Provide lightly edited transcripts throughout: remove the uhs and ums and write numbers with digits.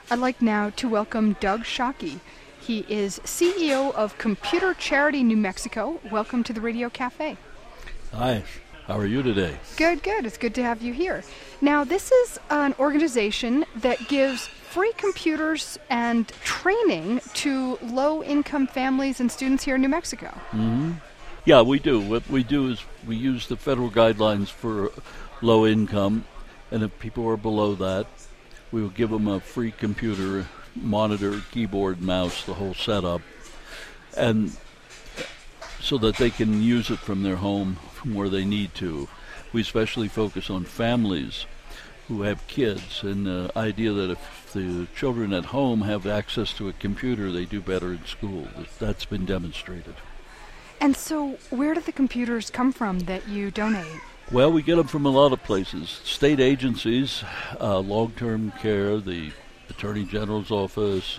I'd like now to welcome Doug Shockey. He is CEO of Computer Charity New Mexico. Welcome to the Radio Cafe. Hi, how are you today? Good. It's good to have you here. Now, this is an organization that gives free computers and training to low-income families and students here in New Mexico. Mm-hmm. Yeah, we do. What we do is we use the federal guidelines for low income, and if people are below that, we will give them a free computer, monitor, keyboard, mouse, the whole setup, and so that they can use it from their home, from where they need to. We especially focus on families who have kids, and the idea that if the children at home have access to a computer, they do better in school. That's been demonstrated. And so where do the computers come from that you donate? Well, we get them from a lot of places. State agencies, long-term care, the Attorney General's office,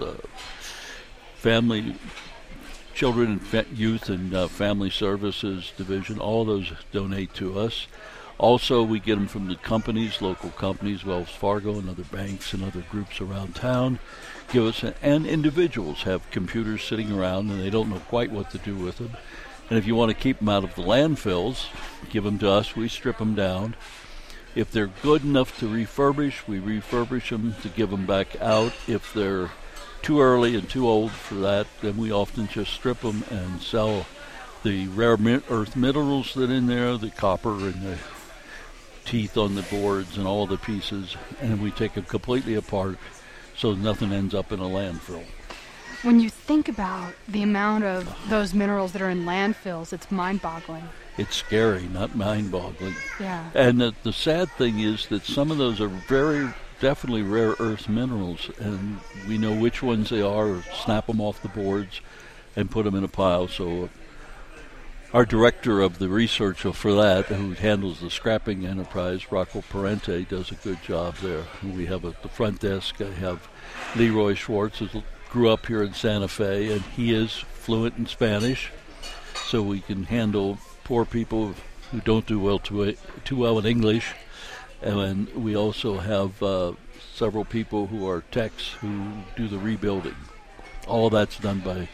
children and youth and family services division, all those donate to us. Also, we get them from the companies, local companies, Wells Fargo and other banks and other groups around town. And individuals have computers sitting around and they don't know quite what to do with them. And if you want to keep them out of the landfills, give them to us. We strip them down. If they're good enough to refurbish, we refurbish them to give them back out. If they're too early and too old for that, then we often just strip them and sell the rare earth minerals that are in there, the copper and the teeth on the boards and all the pieces, and we take them completely apart so nothing ends up in a landfill. When you think about the amount of those minerals that are in landfills, it's mind-boggling. It's scary, not mind-boggling. Yeah. And the sad thing is that some of those are very definitely rare earth minerals, and we know which ones they are, snap them off the boards and put them in a pile. So our director of the research for that, who handles the scrapping enterprise, Rocco Parente, does a good job there. We have at the front desk, I have Leroy Schwartz, who grew up here in Santa Fe, and he is fluent in Spanish, so we can handle poor people who don't do too well in English. And we also have several people who are techs who do the rebuilding. All that's done by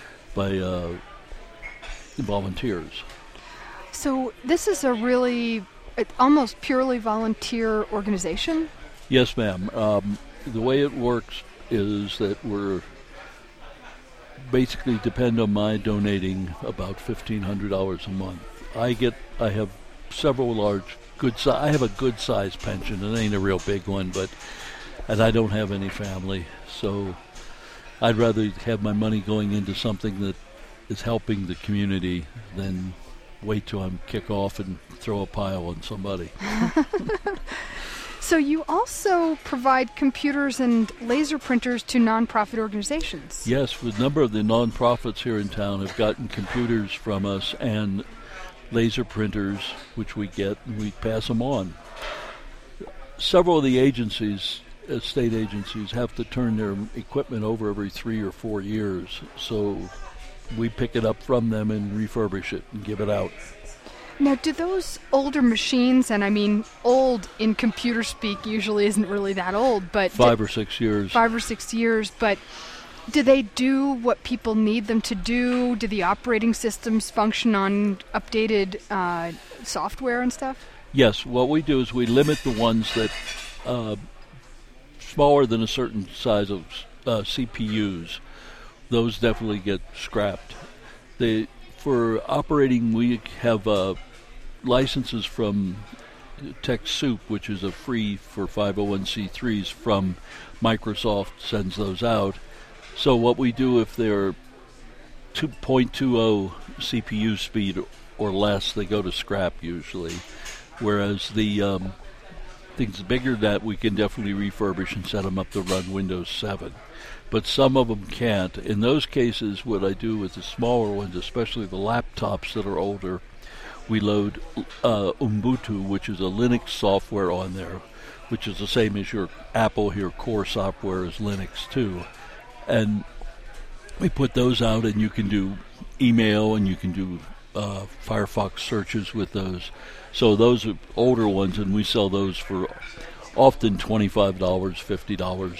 volunteers. So this is a really almost purely volunteer organization? Yes, ma'am. The way it works is that we're basically depend on my donating about $1,500 a month. I have several I have a good sized pension. It ain't a real big one, and I don't have any family, so I'd rather have my money going into something that is helping the community than wait till I'm kick off and throw a pile on somebody. So you also provide computers and laser printers to nonprofit organizations. Yes, a number of the nonprofits here in town have gotten computers from us and laser printers, which we get, and we pass them on. Several of the agencies, state agencies, have to turn their equipment over every 3 or 4 years, so we pick it up from them and refurbish it and give it out. Now, do those older machines, and I mean old in computer speak usually isn't really that old, but 5 or 6 years. 5 or 6 years, but do they do what people need them to do? Do the operating systems function on updated software and stuff? Yes, what we do is we limit the ones that smaller than a certain size of CPUs. Those definitely get scrapped. For operating, we have licenses from TechSoup, which is a free for 501c3s from Microsoft, sends those out. So what we do, if they're 2.20 CPU speed or less, they go to scrap usually. Whereas the things bigger than that, we can definitely refurbish and set them up to run Windows 7. But some of them can't. In those cases, what I do with the smaller ones, especially the laptops that are older, we load Ubuntu, which is a Linux software on there, which is the same as your Apple here, core software is Linux too. And we put those out, and you can do email, and you can do Firefox searches with those. So those are older ones, and we sell those for often $25, $50.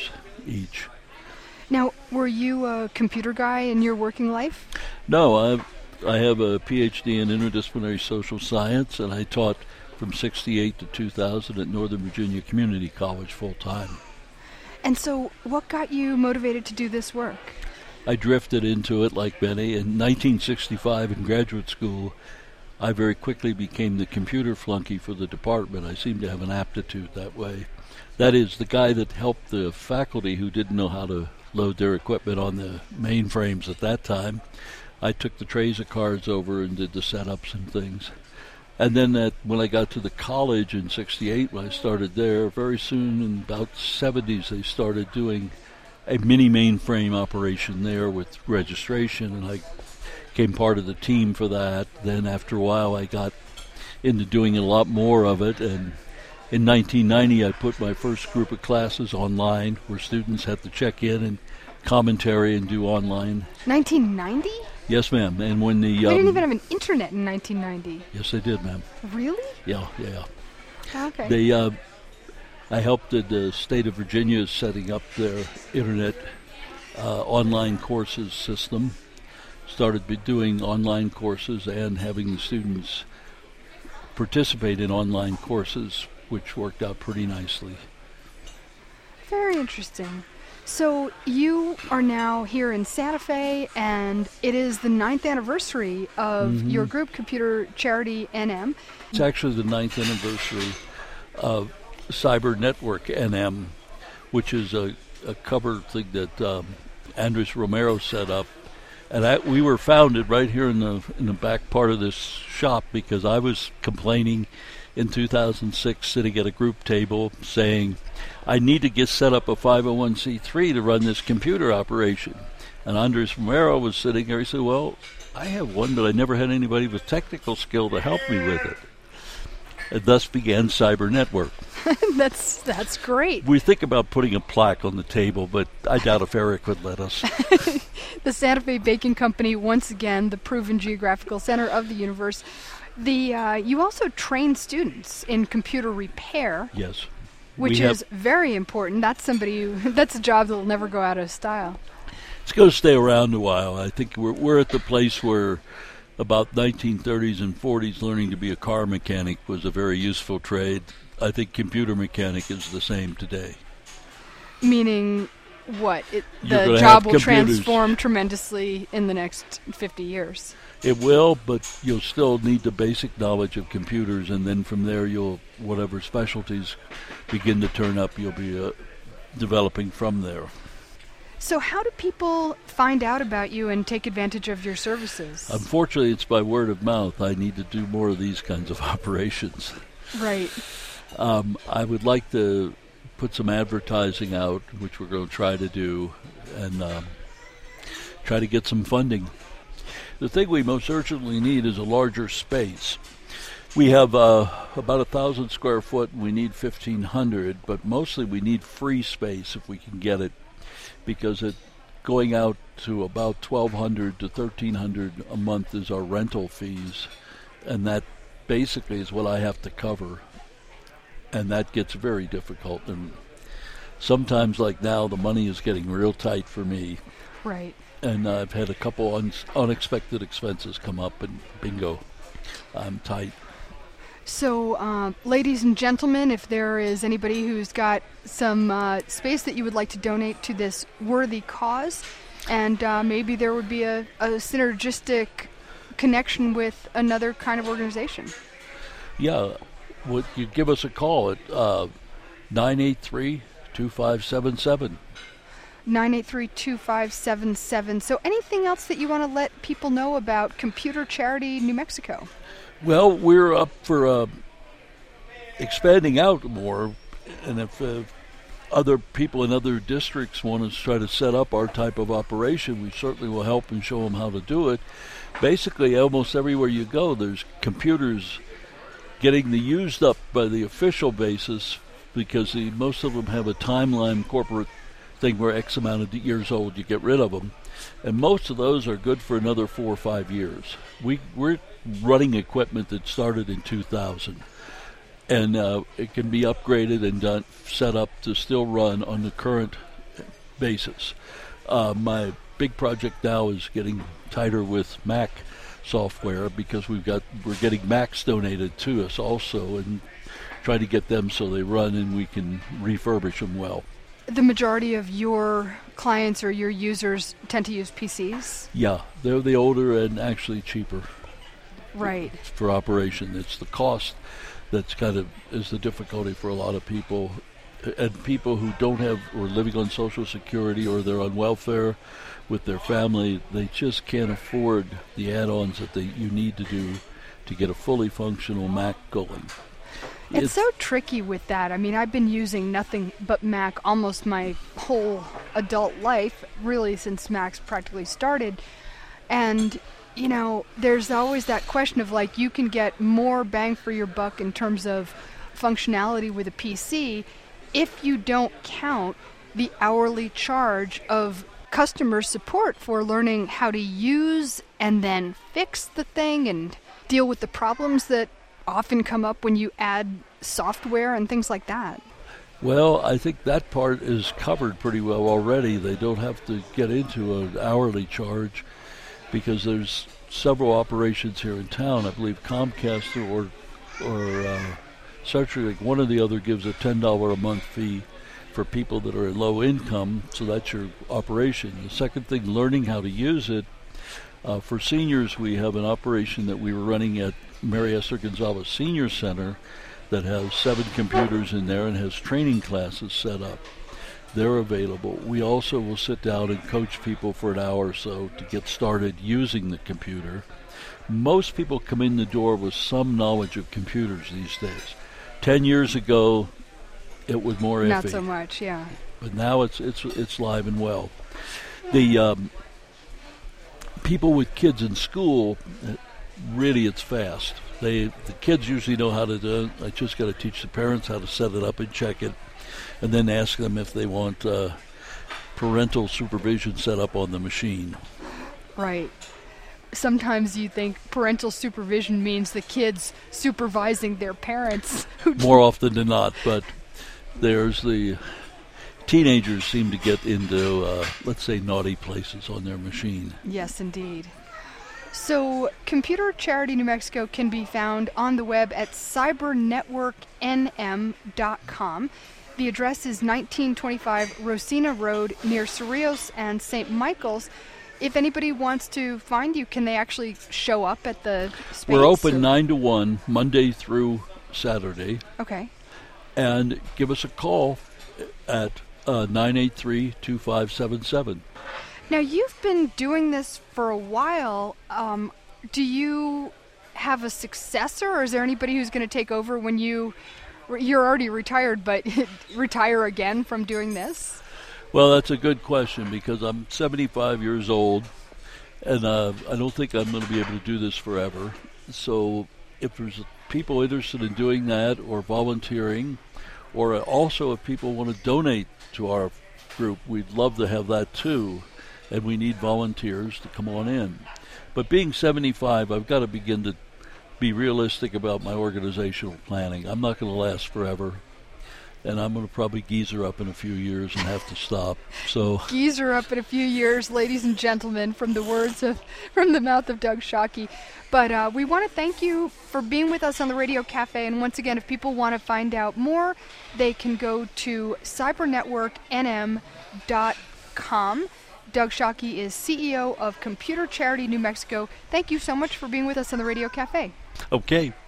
each. Now, were you a computer guy in your working life? No, I have a PhD in interdisciplinary social science, and I taught from 1968 to 2000 at Northern Virginia Community College full-time. And so what got you motivated to do this work? I drifted into it like many. In 1965 in graduate school, I very quickly became the computer flunky for the department. I seem to have an aptitude that way. That is, the guy that helped the faculty who didn't know how to load their equipment on the mainframes at that time. I took the trays of cards over and did the setups and things. And then when I got to the college in 1968, when I started there, very soon in about the 70s, they started doing a mini mainframe operation there with registration, and I became part of the team for that. Then after a while, I got into doing a lot more of it, and in 1990, I put my first group of classes online where students had to check in and commentary and do online. 1990? Yes, ma'am. And when the we didn't even have an internet in 1990. Yes, they did, ma'am. Really? Yeah. Okay. They I helped the state of Virginia setting up their internet online courses system. Started doing online courses and having the students participate in online courses, which worked out pretty nicely. Very interesting. So you are now here in Santa Fe, and it is the 9th anniversary of your group, Computer Charity NM. It's actually the 9th anniversary of Cyber Network NM, which is a cover thing that Andres Romero set up. And we were founded right here in the back part of this shop because I was complaining in 2006, sitting at a group table saying, I need to get set up a 501c3 to run this computer operation. And Andres Romero was sitting there. He said, well, I have one, but I never had anybody with technical skill to help me with it. And thus began Cyber Network. That's great. We think about putting a plaque on the table, but I doubt if Eric would let us. The Santa Fe Baking Company, once again, the proven geographical center of the universe. You also train students in computer repair. Yes. Which is very important. That's a job that will never go out of style. It's going to stay around a while. I think we're at the place where about 1930s and 40s learning to be a car mechanic was a very useful trade. I think computer mechanic is the same today. Meaning what? The job will transform tremendously in the next 50 years. It will, but you'll still need the basic knowledge of computers, and then from there whatever specialties begin to turn up, you'll be developing from there. So how do people find out about you and take advantage of your services? Unfortunately, it's by word of mouth. I need to do more of these kinds of operations. Right. I would like to put some advertising out, which we're going to try to do, and try to get some funding. The thing we most urgently need is a larger space. We have about 1,000 square foot, and we need 1,500, but mostly we need free space if we can get it, because going out to about $1,200 to $1,300 a month is our rental fees, and that basically is what I have to cover, and that gets very difficult. And sometimes, like now, the money is getting real tight for me. Right. And I've had a couple unexpected expenses come up, and bingo, I'm tight. So, ladies and gentlemen, if there is anybody who's got some space that you would like to donate to this worthy cause, and maybe there would be a synergistic connection with another kind of organization. Yeah, would you give us a call at 983-2577. 983-2577. So anything else that you want to let people know about Computer Charity New Mexico? Well, we're up for expanding out more, and if other people in other districts want to try to set up our type of operation, we certainly will help and show them how to do it. Basically, almost everywhere you go, there's computers getting used up by the official basis, because most of them have a timeline corporate thing where X amount of years old you get rid of them, and most of those are good for another 4 or 5 years. We're running equipment that started in 2000, and it can be upgraded and set up to still run on the current basis. My big project now is getting tighter with Mac software because we're getting Macs donated to us also, and try to get them so they run and we can refurbish them well. The majority of your clients or your users tend to use PCs? Yeah, they're the older and actually cheaper. Right. For operation. It's the cost that's is the difficulty for a lot of people. And people who don't have, or living on Social Security, or they're on welfare with their family, they just can't afford the add-ons that you need to do to get a fully functional Mac going. It's so tricky with that. I mean, I've been using nothing but Mac almost my whole adult life, really since Macs practically started. And, you know, there's always that question of, like, you can get more bang for your buck in terms of functionality with a PC if you don't count the hourly charge of customer support for learning how to use and then fix the thing and deal with the problems that often come up when you add software and things like that. Well, I think that part is covered pretty well already. They don't have to get into an hourly charge because there's several operations here in town. I believe Comcast or CenturyLink, one or the other, gives a $10 a month fee for people that are in low income, so that's your operation. The second thing, learning how to use it. For seniors, we have an operation that we were running at Mary Esther Gonzalez Senior Center that has 7 computers in there and has training classes set up. They're available. We also will sit down and coach people for an hour or so to get started using the computer. Most people come in the door with some knowledge of computers these days. 10 years ago, it was more iffy. Not so much, yeah. But now it's live and well. The people with kids in school, really it's fast. The kids usually know how to do it. I just got to teach the parents how to set it up and check it, and then ask them if they want parental supervision set up on the machine. Right. Sometimes you think parental supervision means the kids supervising their parents. More often than not, but there's the teenagers seem to get into, let's say, naughty places on their machine. Yes, indeed. So Computer Charity New Mexico can be found on the web at cybernetworknm.com. The address is 1925 Rosina Road near Cerrillos and St. Michael's. If anybody wants to find you, can they actually show up at the space? We're open 9 to 1, Monday through Saturday. Okay. And give us a call at 983-2577. Now, you've been doing this for a while. Do you have a successor, or is there anybody who's going to take over when you're already retired, but retire again from doing this? Well, that's a good question because I'm 75 years old, and I don't think I'm going to be able to do this forever. So if there's people interested in doing that or volunteering, or also if people want to donate to our group, we'd love to have that too. And we need volunteers to come on in. But being 75, I've got to begin to be realistic about my organizational planning. I'm not going to last forever, and I'm going to probably geezer up in a few years and have to stop. So geezer up in a few years, ladies and gentlemen, from the mouth of Doug Shockey. But we want to thank you for being with us on the Radio Cafe. And once again, if people want to find out more, they can go to cybernetworknm.com. Doug Shockey is CEO of Computer Charity New Mexico. Thank you so much for being with us on the Radio Cafe. Okay.